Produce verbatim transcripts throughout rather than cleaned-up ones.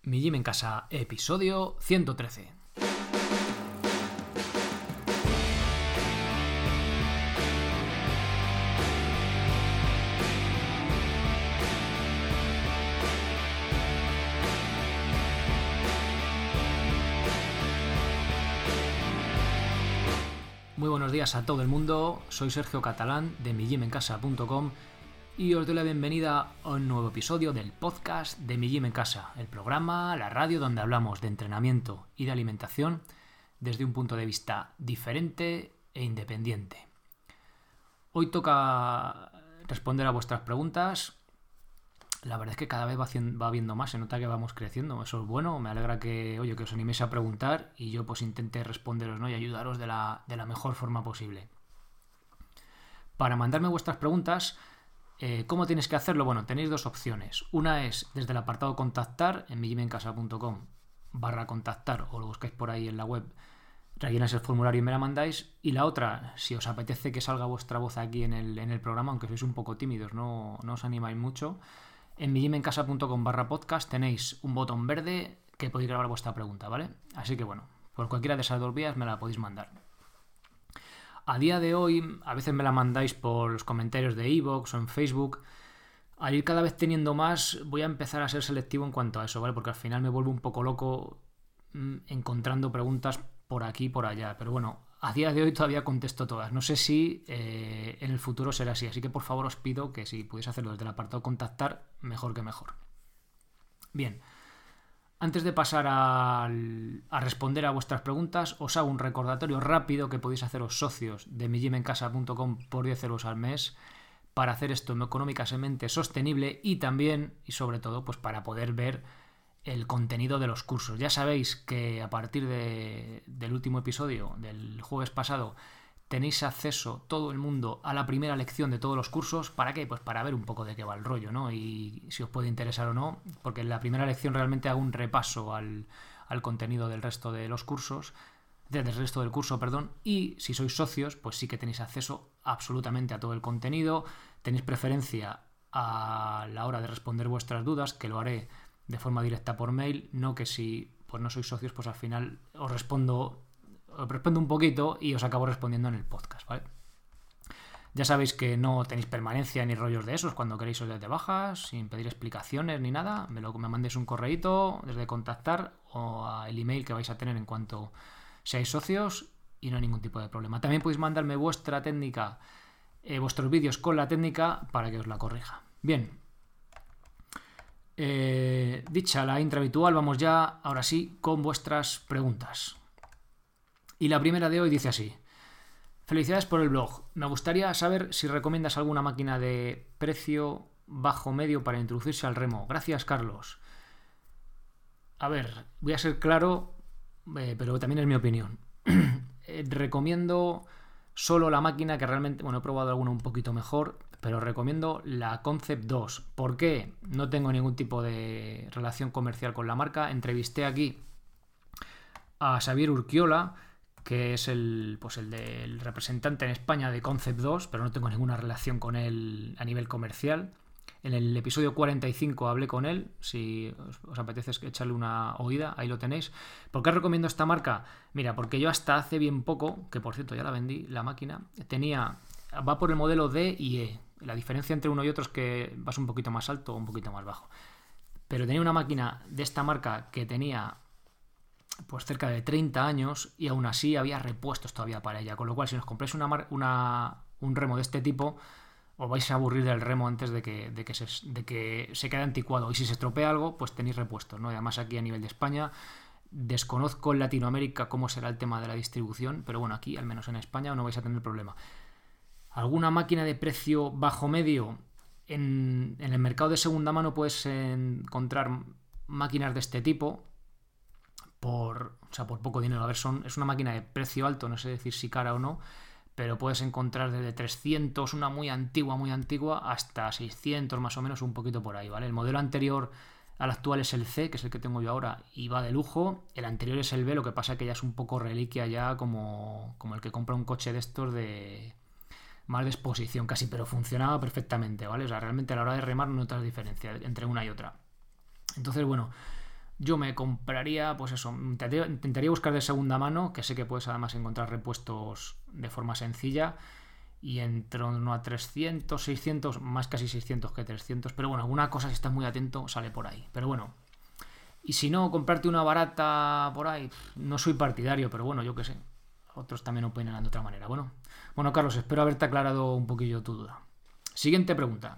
Mi Gym en Casa, episodio ciento trece. Muy buenos días a todo el mundo, soy Sergio Catalán de mi gym en casa punto com y os doy la bienvenida a un nuevo episodio del podcast de Mi Gym en Casa, el programa, la radio donde hablamos de entrenamiento y de alimentación desde un punto de vista diferente e independiente. Hoy toca responder a vuestras preguntas. La verdad es que cada vez va, haciendo, va habiendo más, se nota que vamos creciendo, eso es bueno, me alegra que, oye, que os animéis a preguntar y yo pues intente responderos, ¿no? Y ayudaros de la, de la mejor forma posible. Para mandarme vuestras preguntas, eh, ¿cómo tenéis que hacerlo? Bueno, tenéis dos opciones. Una es desde el apartado contactar en mi gym en casa punto com barra contactar o lo buscáis por ahí en la web, rellenáis el formulario y me la mandáis. Y la otra, si os apetece que salga vuestra voz aquí en el, en el programa, aunque sois un poco tímidos, no, no os animáis mucho, en mi gym en casa punto com barra podcast tenéis un botón verde que podéis grabar vuestra pregunta, ¿vale? Así que bueno, por cualquiera de esas dos vías me la podéis mandar. A día de hoy, a veces me la mandáis por los comentarios de iVoox o en Facebook. Al ir cada vez teniendo más, voy a empezar a ser selectivo en cuanto a eso, ¿vale? Porque al final me vuelvo un poco loco mmm, encontrando preguntas por aquí y por allá. Pero bueno, a día de hoy todavía contesto todas. No sé si eh, en el futuro será así. Así que por favor os pido que si podéis hacerlo desde el apartado contactar, mejor que mejor. Bien. Antes de pasar a, a responder a vuestras preguntas, os hago un recordatorio rápido que podéis haceros socios de mi gym en casa punto com por diez euros al mes para hacer esto económicamente sostenible y también, y sobre todo, pues para poder ver el contenido de los cursos. Ya sabéis que a partir de, del último episodio, del jueves pasado, tenéis acceso todo el mundo a la primera lección de todos los cursos. ¿Para qué? Pues para ver un poco de qué va el rollo, ¿no? Y si os puede interesar o no, porque en la primera lección realmente hago un repaso al, al contenido del resto de los cursos, del resto del curso, perdón, y si sois socios, pues sí que tenéis acceso absolutamente a todo el contenido, tenéis preferencia a la hora de responder vuestras dudas, que lo haré de forma directa por mail, no que si pues no sois socios, pues al final os respondo os respondo un poquito y os acabo respondiendo en el podcast, ¿vale? Ya sabéis que no tenéis permanencia ni rollos de esos cuando queréis os de bajas, sin pedir explicaciones ni nada, me, lo, me mandéis un correíto desde contactar o al email que vais a tener en cuanto seáis socios y no hay ningún tipo de problema. También podéis mandarme vuestra técnica, eh, vuestros vídeos con la técnica para que os la corrija. Bien, eh, dicha la intro habitual, vamos ya, ahora sí, con vuestras preguntas. Y la primera de hoy dice así: felicidades por el blog. Me gustaría saber si recomiendas alguna máquina de precio bajo medio para introducirse al remo. Gracias, Carlos. A ver, voy a ser claro, eh, pero también es mi opinión. eh, recomiendo solo la máquina que realmente, bueno, he probado alguna un poquito mejor, pero recomiendo la Concept dos. ¿Por qué? No tengo ningún tipo de relación comercial con la marca. Entrevisté aquí a Xavier Urquiola, que es el, pues el del representante en España de Concept dos, pero no tengo ninguna relación con él a nivel comercial. En el episodio cuarenta y cinco hablé con él, si os, os apetece echarle una oída, ahí lo tenéis. ¿Por qué recomiendo esta marca? Mira, porque yo hasta hace bien poco, que por cierto ya la vendí, la máquina, tenía, va por el modelo D y E. La diferencia entre uno y otro es que vas un poquito más alto o un poquito más bajo. Pero tenía una máquina de esta marca que tenía pues cerca de treinta años y aún así había repuestos todavía para ella, con lo cual si os compráis una, una, un remo de este tipo os vais a aburrir del remo antes de que, de que, se, de que se quede anticuado, y si se estropea algo pues tenéis repuestos, ¿no? Y además aquí a nivel de España desconozco en Latinoamérica cómo será el tema de la distribución, pero bueno, aquí al menos en España no vais a tener problema. ¿Alguna máquina de precio bajo medio? En, en el mercado de segunda mano puedes encontrar máquinas de este tipo por, o sea, por poco dinero. A ver, son, es una máquina de precio alto, no sé decir si cara o no, pero puedes encontrar desde trescientos, una muy antigua, muy antigua, hasta seiscientos más o menos, un poquito por ahí, ¿vale? El modelo anterior al actual es el C, que es el que tengo yo ahora, y va de lujo. El anterior es el B, lo que pasa que ya es un poco reliquia ya como, como el que compra un coche de estos de más de exposición casi, pero funcionaba perfectamente, ¿vale? O sea, realmente a la hora de remar no notas diferencia entre una y otra. Entonces, bueno, yo me compraría, pues eso, intentaría, intentaría buscar de segunda mano, que sé que puedes además encontrar repuestos de forma sencilla, y en torno a trescientos, seiscientos, más casi seiscientos que trescientos, pero bueno, alguna cosa, si estás muy atento, sale por ahí. Pero bueno, y si no, comprarte una barata por ahí, no soy partidario, pero bueno, yo qué sé, otros también opinan de otra manera. Bueno, bueno, Carlos, espero haberte aclarado un poquillo tu duda. Siguiente pregunta.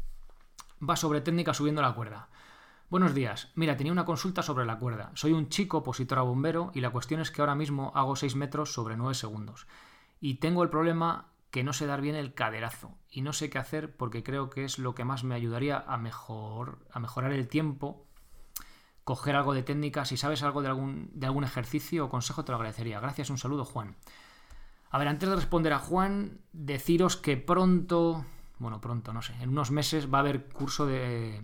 Va sobre técnica subiendo la cuerda. Buenos días. Mira, tenía una consulta sobre la cuerda. Soy un chico opositor a bombero y la cuestión es que ahora mismo hago seis metros sobre nueve segundos. Y tengo el problema que no sé dar bien el caderazo. Y no sé qué hacer porque creo que es lo que más me ayudaría a, mejor, a mejorar el tiempo. Coger algo de técnica. Si sabes algo de algún, de algún ejercicio o consejo te lo agradecería. Gracias, un saludo, Juan. A ver, antes de responder a Juan, deciros que pronto, bueno, pronto, no sé, en unos meses va a haber curso de...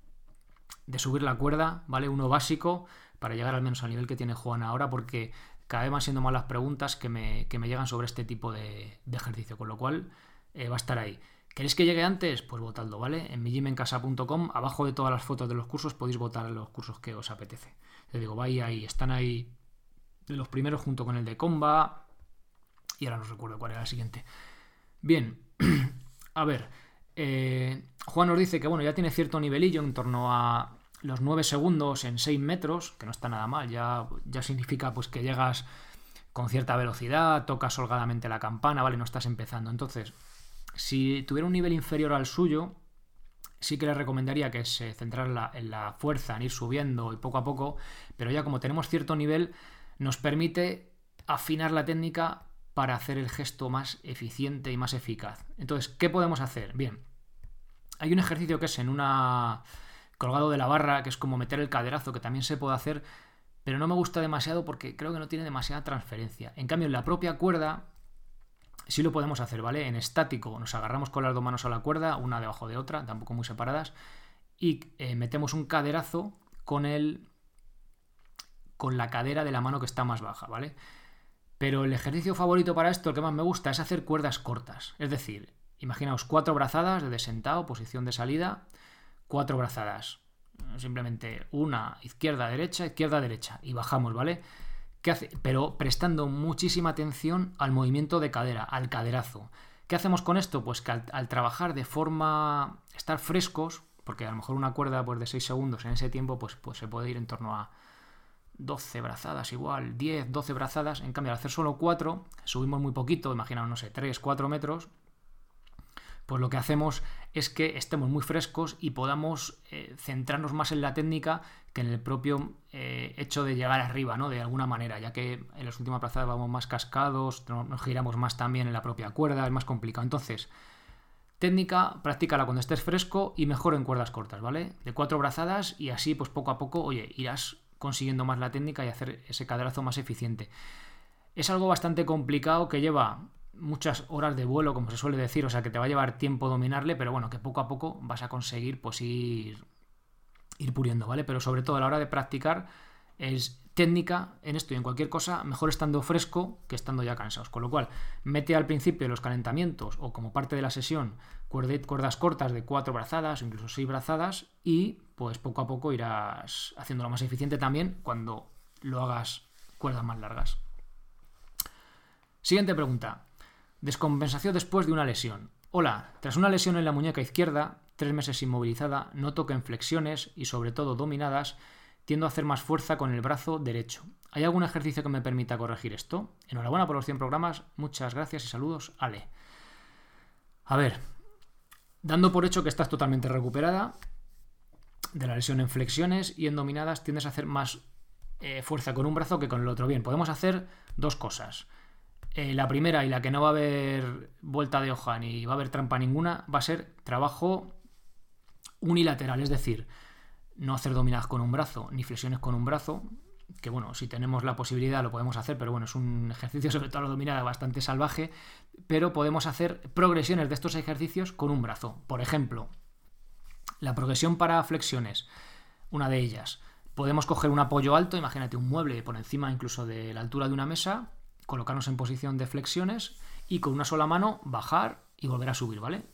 de subir la cuerda, ¿vale? Uno básico, para llegar al menos al nivel que tiene Juan ahora, porque cada vez van siendo más las preguntas que me, que me llegan sobre este tipo de, de ejercicio, con lo cual eh, va a estar ahí. ¿Queréis que llegue antes? Pues votadlo, ¿vale? En mi gym en casa punto com, abajo de todas las fotos de los cursos podéis votar los cursos que os apetece. Te digo, vais ahí, están ahí los primeros junto con el de Comba, y ahora no recuerdo cuál era el siguiente. Bien, a ver... Eh, Juan nos dice que bueno, ya tiene cierto nivelillo en torno a los nueve segundos en seis metros, que no está nada mal, ya, ya significa pues que llegas con cierta velocidad, tocas holgadamente la campana, ¿vale? No estás empezando. Entonces, si tuviera un nivel inferior al suyo, sí que le recomendaría que se centrara en la, en la fuerza, en ir subiendo y poco a poco, pero ya como tenemos cierto nivel, nos permite afinar la técnica para hacer el gesto más eficiente y más eficaz. Entonces, ¿qué podemos hacer? Bien, hay un ejercicio que es en una... colgado de la barra, que es como meter el caderazo, que también se puede hacer, pero no me gusta demasiado porque creo que no tiene demasiada transferencia. En cambio, en la propia cuerda sí lo podemos hacer, ¿vale? En estático nos agarramos con las dos manos a la cuerda, una debajo de otra, tampoco muy separadas, y eh, metemos un caderazo con el... con la cadera de la mano que está más baja, ¿vale? Pero el ejercicio favorito para esto, el que más me gusta, es hacer cuerdas cortas. Es decir, imaginaos cuatro brazadas desde sentado, posición de salida, cuatro brazadas. Simplemente una izquierda, derecha, izquierda, derecha. Y bajamos, ¿vale? ¿Qué hace? Pero prestando muchísima atención al movimiento de cadera, al caderazo. ¿Qué hacemos con esto? Pues que al, al trabajar de forma... estar frescos, porque a lo mejor una cuerda pues, de seis segundos en ese tiempo pues, pues se puede ir en torno a doce brazadas igual, diez, doce brazadas. En cambio, al hacer solo cuatro, subimos muy poquito, imaginaos, no sé, tres, cuatro metros, pues lo que hacemos es que estemos muy frescos y podamos eh, centrarnos más en la técnica que en el propio eh, hecho de llegar arriba, ¿no? De alguna manera, ya que en las últimas brazadas vamos más cascados, nos giramos más también en la propia cuerda, es más complicado. Entonces, técnica, practícala cuando estés fresco y mejor en cuerdas cortas, ¿vale? De cuatro brazadas y así, pues poco a poco, oye, irás consiguiendo más la técnica y hacer ese caderazo más eficiente. Es algo bastante complicado que lleva muchas horas de vuelo, como se suele decir, o sea que te va a llevar tiempo dominarle, pero bueno, que poco a poco vas a conseguir pues ir, ir puliendo, ¿vale? Pero sobre todo a la hora de practicar es técnica en esto y en cualquier cosa, mejor estando fresco que estando ya cansados. Con lo cual, mete al principio de los calentamientos o como parte de la sesión cuerdas cortas de cuatro brazadas o incluso seis brazadas y pues poco a poco irás haciéndolo más eficiente también cuando lo hagas cuerdas más largas. Siguiente pregunta. Descompensación después de una lesión. Hola, tras una lesión en la muñeca izquierda, tres meses inmovilizada, noto que en flexiones y sobre todo dominadas tiendo a hacer más fuerza con el brazo derecho. ¿Hay algún ejercicio que me permita corregir esto? Enhorabuena por los cien programas, muchas gracias y saludos, Ale. A ver, dando por hecho que estás totalmente recuperada de la lesión en flexiones y en dominadas tiendes a hacer más eh, fuerza con un brazo que con el otro. Bien, podemos hacer dos cosas. Eh, la primera, y la que no va a haber vuelta de hoja ni va a haber trampa ninguna, va a ser trabajo unilateral, es decir, no hacer dominadas con un brazo ni flexiones con un brazo, que bueno, si tenemos la posibilidad lo podemos hacer, pero bueno, es un ejercicio, sobre todo la dominada, bastante salvaje, pero podemos hacer progresiones de estos ejercicios con un brazo. Por ejemplo, la progresión para flexiones, una de ellas, podemos coger un apoyo alto, imagínate un mueble por encima incluso de la altura de una mesa, colocarnos en posición de flexiones y con una sola mano bajar y volver a subir, ¿vale?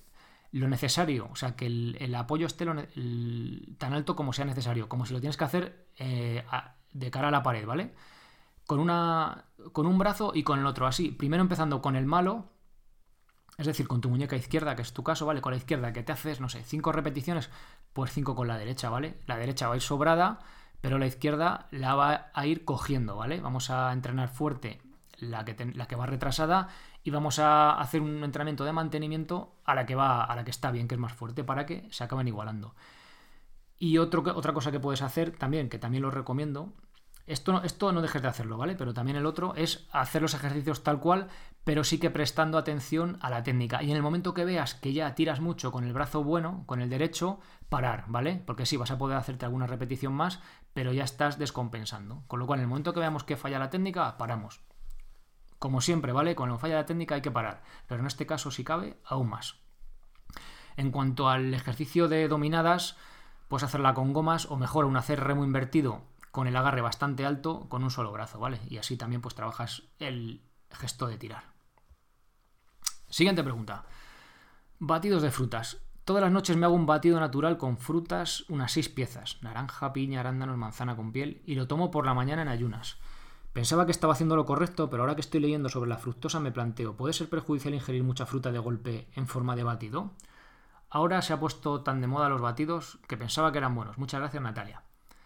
lo necesario, o sea, que el, el apoyo esté lo, el, tan alto como sea necesario, como si lo tienes que hacer eh, a, de cara a la pared, ¿vale? Con, una, con un brazo y con el otro, así, primero empezando con el malo, es decir, con tu muñeca izquierda, que es tu caso, ¿vale? Con la izquierda que te haces, no sé, cinco repeticiones, pues cinco con la derecha, ¿vale? La derecha va a ir sobrada, pero la izquierda la va a ir cogiendo, ¿vale? Vamos a entrenar fuerte la que, te, la que va retrasada y vamos a hacer un entrenamiento de mantenimiento a la que va, a la que está bien, que es más fuerte, para que se acaben igualando. Y otro, otra cosa que puedes hacer también, que también lo recomiendo, esto, esto no dejes de hacerlo, ¿vale? Pero también el otro es hacer los ejercicios tal cual, pero sí que prestando atención a la técnica. Y en el momento que veas que ya tiras mucho con el brazo bueno, con el derecho, parar, ¿vale? Porque sí, vas a poder hacerte alguna repetición más, pero ya estás descompensando. Con lo cual, en el momento que veamos que falla la técnica, paramos. Como siempre, ¿vale? Cuando falla la técnica hay que parar, pero en este caso, si cabe, aún más. En cuanto al ejercicio de dominadas, puedes hacerla con gomas o mejor un hacer remo invertido con el agarre bastante alto con un solo brazo, ¿vale? Y así también pues trabajas el gesto de tirar. Siguiente pregunta. Batidos de frutas. Todas las noches me hago un batido natural con frutas, unas seis piezas, naranja, piña, arándanos, manzana con piel, y lo tomo por la mañana en ayunas. Pensaba que estaba haciendo lo correcto, pero ahora que estoy leyendo sobre la fructosa me planteo, ¿puede ser perjudicial ingerir mucha fruta de golpe en forma de batido? Ahora se ha puesto tan de moda los batidos que pensaba que eran buenos. Muchas gracias, Natalia.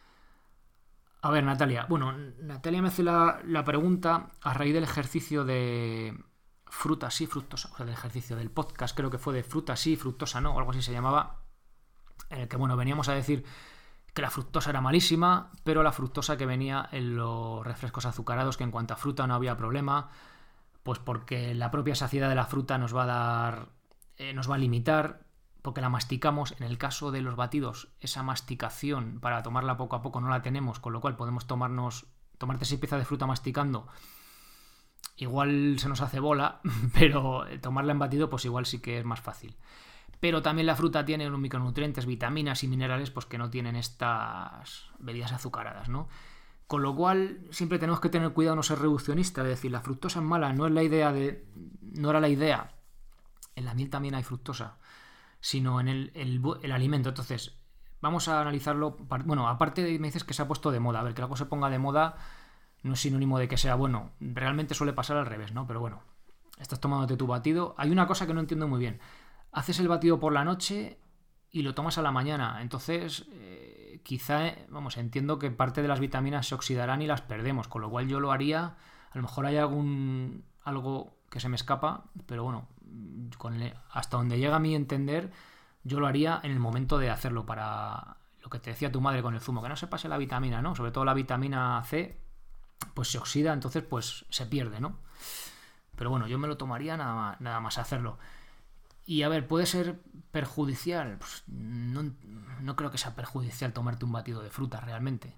A ver, Natalia. Bueno, Natalia me hace la, la pregunta a raíz del ejercicio de fruta sí, fructosa. O sea, del ejercicio del podcast, creo que fue de fruta sí, fructosa no, o algo así se llamaba. En el que, bueno, veníamos a decir que la fructosa era malísima, pero la fructosa que venía en los refrescos azucarados, que en cuanto a fruta no había problema, pues porque la propia saciedad de la fruta nos va a dar, eh, nos va a limitar, porque la masticamos. En el caso de los batidos, esa masticación para tomarla poco a poco no la tenemos, con lo cual podemos tomarnos, tomarte seis piezas de fruta masticando, igual se nos hace bola, pero tomarla en batido pues igual sí que es más fácil. Pero también la fruta tiene unos micronutrientes, vitaminas y minerales pues que no tienen estas bebidas azucaradas, ¿no? Con lo cual siempre tenemos que tener cuidado, no ser reduccionista, es decir, la fructosa es mala, no es la idea de, no era la idea. En la miel también hay fructosa, sino en el, el, el alimento. Entonces, vamos a analizarlo. Bueno, aparte de, me dices que se ha puesto de moda. A ver, que algo se ponga de moda no es sinónimo de que sea bueno. Realmente suele pasar al revés, ¿no? Pero bueno, estás tomándote tu batido. Hay una cosa que no entiendo muy bien. Haces el batido por la noche y lo tomas a la mañana. Entonces, eh, quizá, vamos, entiendo que parte de las vitaminas se oxidarán y las perdemos. Con lo cual yo lo haría. A lo mejor hay algún algo que se me escapa, pero bueno, con el, hasta donde llega a mi entender, yo lo haría en el momento de hacerlo, para lo que te decía tu madre con el zumo, que no se pase la vitamina, ¿no? Sobre todo la vitamina C, pues se oxida, entonces pues se pierde, ¿no? Pero bueno, yo me lo tomaría nada más, nada más hacerlo. Y a ver, ¿puede ser perjudicial? Pues no, no creo que sea perjudicial tomarte un batido de fruta realmente.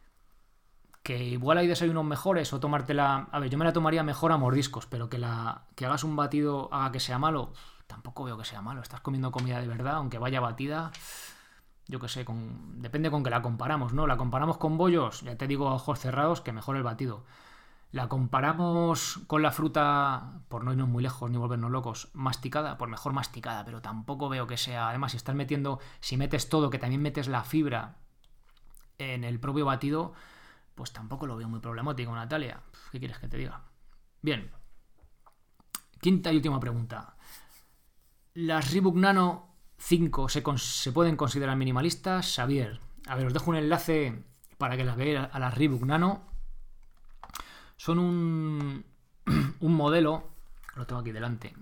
Que igual hay desayunos mejores o tomártela... A ver, yo me la tomaría mejor a mordiscos, pero que la que hagas un batido haga que sea malo, tampoco veo que sea malo. Estás comiendo comida de verdad, aunque vaya batida, yo qué sé, con, depende con que la comparamos, ¿no? La comparamos con bollos, ya te digo a ojos cerrados que mejor el batido. La comparamos con la fruta, por no irnos muy lejos ni volvernos locos, masticada, por mejor masticada, pero tampoco veo que sea... Además, si estás metiendo, si metes todo, que también metes la fibra en el propio batido, pues tampoco lo veo muy problemático, Natalia. ¿Qué quieres que te diga? Bien. Quinta y última pregunta. ¿Las Reebok Nano cinco se, con- se pueden considerar minimalistas? Xavier. A ver, os dejo un enlace para que las veáis a las Reebok Nano. Son un, un modelo, lo tengo aquí delante,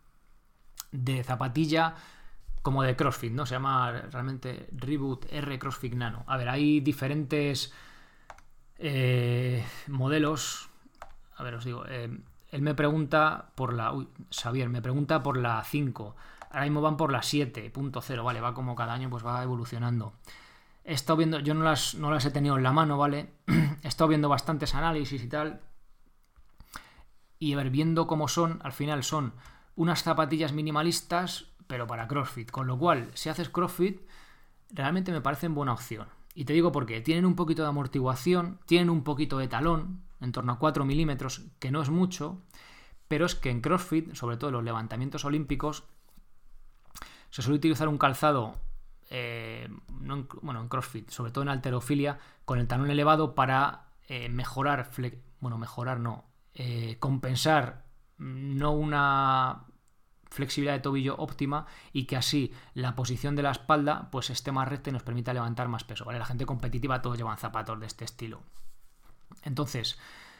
de zapatilla como de CrossFit, ¿no? Se llama realmente Reebok R CrossFit Nano. A ver, hay diferentes... Eh, modelos. A ver, os digo, eh, él me pregunta por la... Uy, Xavier, me pregunta por la cinco. Ahora mismo van por la siete punto cero, ¿vale? Va como cada año, pues va evolucionando. He estado viendo, yo no las, no las he tenido en la mano, ¿vale? He estado viendo bastantes análisis y tal. Y a ver, viendo cómo son, al final son unas zapatillas minimalistas, pero para CrossFit. Con lo cual, si haces CrossFit, realmente me parecen buena opción. Y te digo por qué. Tienen un poquito de amortiguación, tienen un poquito de talón, en torno a cuatro milímetros, que no es mucho, pero es que en CrossFit, sobre todo en los levantamientos olímpicos, se suele utilizar un calzado, eh, no en, bueno, en CrossFit, sobre todo en halterofilia, con el talón elevado para eh, mejorar, fle- bueno, mejorar no, eh, compensar no una flexibilidad de tobillo óptima y que así la posición de la espalda pues esté más recta y nos permita levantar más peso, ¿vale? La gente competitiva todos llevan zapatos de este estilo. Entonces,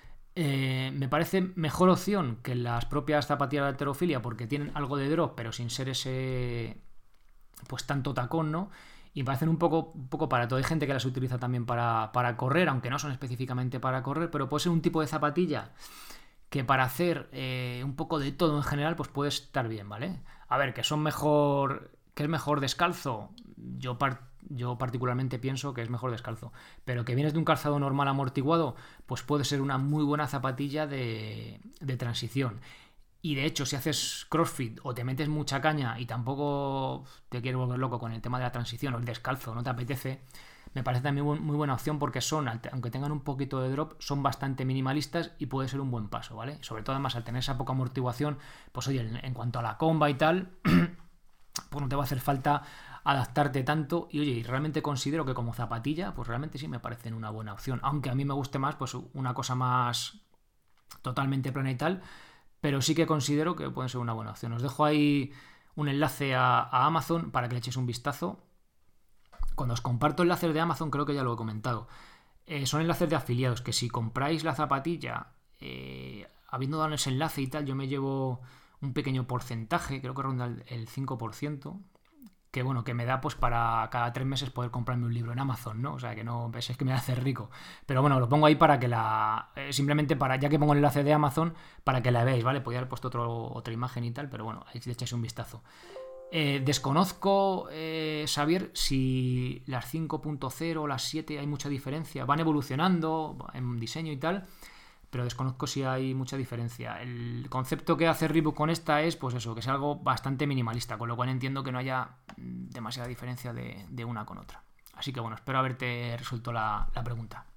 eh, me parece mejor opción que las propias zapatillas de halterofilia porque tienen algo de drop, pero sin ser ese pues tanto tacón, ¿no? Y me parecen un poco, un poco para todo. Hay gente que las utiliza también para, para correr, aunque no son específicamente para correr, pero puede ser un tipo de zapatilla que para hacer eh, un poco de todo en general, pues puede estar bien, ¿vale? A ver, que son mejor, que es mejor descalzo, yo, par, yo particularmente pienso que es mejor descalzo, pero que vienes de un calzado normal amortiguado, pues puede ser una muy buena zapatilla de, de transición. Y de hecho, si haces CrossFit o te metes mucha caña y tampoco te quieres volver loco con el tema de la transición o el descalzo, no te apetece, me parece también muy buena opción porque son, aunque tengan un poquito de drop, son bastante minimalistas y puede ser un buen paso, ¿vale? Sobre todo además al tener esa poca amortiguación, pues oye, en, en cuanto a la comba y tal, pues no te va a hacer falta adaptarte tanto y oye, y realmente considero que como zapatilla, pues realmente sí me parecen una buena opción, aunque a mí me guste más, pues una cosa más totalmente plana y tal, pero sí que considero que pueden ser una buena opción. Os dejo ahí un enlace a, a Amazon para que le echéis un vistazo. Cuando os comparto enlaces de Amazon, creo que ya lo he comentado, eh, son enlaces de afiliados, que si compráis la zapatilla, eh, habiendo dado ese enlace y tal, yo me llevo un pequeño porcentaje, creo que ronda el, el cinco por ciento, que bueno, que me da pues para cada tres meses poder comprarme un libro en Amazon, ¿no? O sea, que no penséis que me hace rico. Pero bueno, lo pongo ahí para que la... Eh, simplemente para, ya que pongo el enlace de Amazon, para que la veáis, ¿vale? Podría haber puesto otro, otra imagen y tal, pero bueno, ahí le echáis un vistazo. Eh, desconozco, eh, Xavier, si las cinco punto cero o las siete hay mucha diferencia. Van evolucionando en diseño y tal, pero desconozco si hay mucha diferencia. El concepto que hace Reebok con esta es, pues eso, que es algo bastante minimalista, con lo cual entiendo que no haya demasiada diferencia de, de una con otra. Así que bueno, espero haberte resuelto la, la pregunta.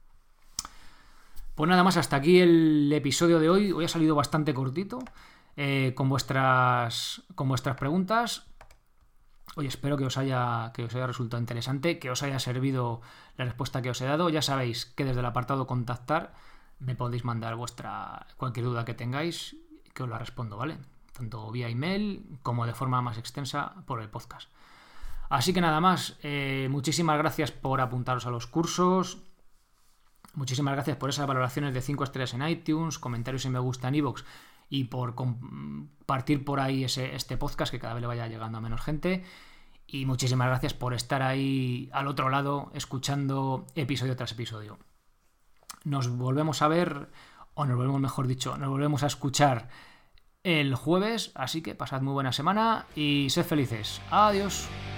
Pues nada más, hasta aquí el episodio de hoy. Hoy ha salido bastante cortito, eh, con vuestras, con vuestras preguntas. Oye, espero que os haya que os haya resultado interesante, que os haya servido la respuesta que os he dado. Ya sabéis que desde el apartado contactar me podéis mandar vuestra cualquier duda que tengáis, que os la respondo, ¿vale? Tanto vía email como de forma más extensa por el podcast. Así que nada más, eh, muchísimas gracias por apuntaros a los cursos, muchísimas gracias por esas valoraciones de cinco estrellas en iTunes, comentarios y me gusta en iVoox y por compartir por ahí ese, este podcast, que cada vez le vaya llegando a menos gente. Y muchísimas gracias por estar ahí al otro lado escuchando episodio tras episodio. Nos volvemos a ver, o nos volvemos, mejor dicho, nos volvemos a escuchar el jueves, así que pasad muy buena semana y sed felices. Adiós.